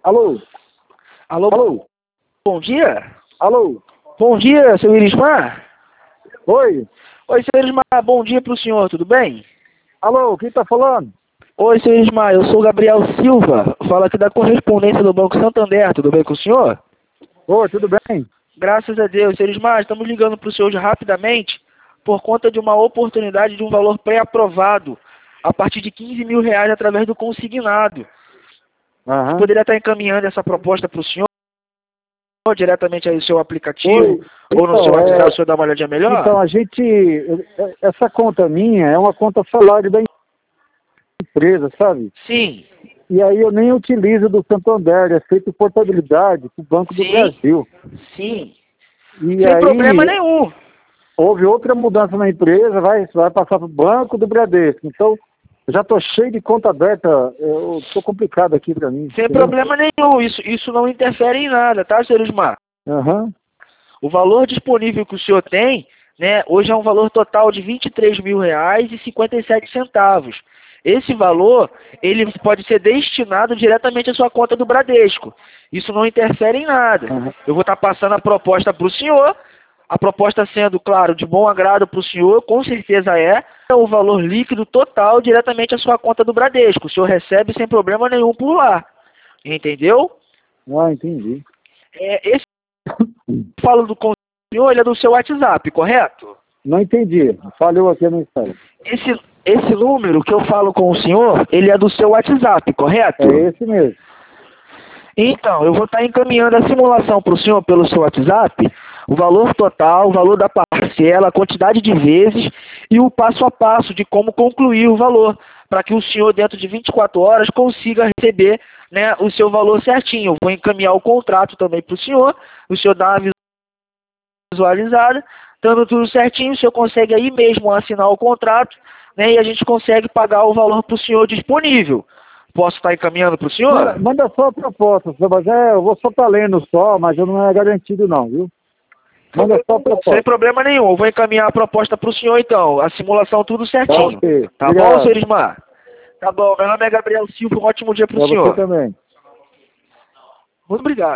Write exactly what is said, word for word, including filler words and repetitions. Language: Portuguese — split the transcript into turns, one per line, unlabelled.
Alô?
Alô?
Alô?
Bom dia?
Alô?
Bom dia, seu Irismar?
Oi?
Oi, seu Irismar, bom dia para o senhor, tudo bem?
Alô, quem tá falando?
Oi, seu Irismar, eu sou o Gabriel Silva, falo aqui da correspondência do Banco Santander, tudo bem com o senhor?
Oi, tudo bem?
Graças a Deus, seu Irismar, estamos ligando para o senhor rapidamente por conta de uma oportunidade de um valor pré-aprovado a partir de quinze mil reais através do consignado.
Aham.
Poderia estar encaminhando essa proposta para o senhor diretamente aí no seu aplicativo
Oi,
ou no
então,
seu WhatsApp,
é,
o senhor dá uma olhadinha melhor?
então, a gente, essa conta minha é uma conta salário da empresa, sabe?
Sim,
E aí eu nem utilizo do Santander, é feito portabilidade pro Banco do
sim,
Brasil.
sim.
E
Sem problema
aí
nenhum.
houve outra mudança na empresa, vai, vai passar pro Banco do Bradesco. Então, eu já tô cheio de conta aberta, eu tô complicado aqui pra mim,
Sem
entendeu?
problema nenhum. Isso, isso não interfere em nada, tá, senhor Ismar?
Aham.
O valor disponível que o senhor tem, né, hoje é um valor total de vinte e três mil reais e cinquenta e sete centavos. Esse valor, ele pode ser destinado diretamente à sua conta do Bradesco. Isso não interfere em nada.
Aham.
Eu vou estar passando a proposta para o senhor, a proposta sendo, claro, de bom agrado para o senhor, com certeza é, o valor líquido total diretamente à sua conta do Bradesco. O senhor recebe sem problema nenhum por lá. Entendeu?
Ah, entendi.
É, esse falo do com o senhor, ele é do seu WhatsApp, correto?
Não entendi. Falhou aqui no Instagram.
Esse, esse número que eu falo com o senhor, ele é do seu WhatsApp, correto?
É esse mesmo.
Então, eu vou estar encaminhando a simulação para o senhor pelo seu WhatsApp, o valor total, o valor da parcela, a quantidade de vezes e o passo a passo de como concluir o valor, para que o senhor, dentro de vinte e quatro horas, consiga receber, né, o seu valor certinho. Eu vou encaminhar o contrato também para o senhor, o senhor dá uma visualizada, dando tudo certinho, o senhor consegue aí mesmo assinar o contrato, né, e a gente consegue pagar o valor para o senhor disponível. Posso estar encaminhando para o senhor?
Manda, manda só a proposta, senhor, mas é, eu vou só estar lendo só, mas eu não é garantido não, viu? Manda só a
Sem
proposta.
problema nenhum, eu vou encaminhar a proposta para o senhor então, a simulação tudo certinho.
Ok,
Tá
obrigado.
bom, senhor Ismar? Tá bom, meu nome é Gabriel Silva, um ótimo dia para o
Pra você
senhor.
também.
Muito obrigado.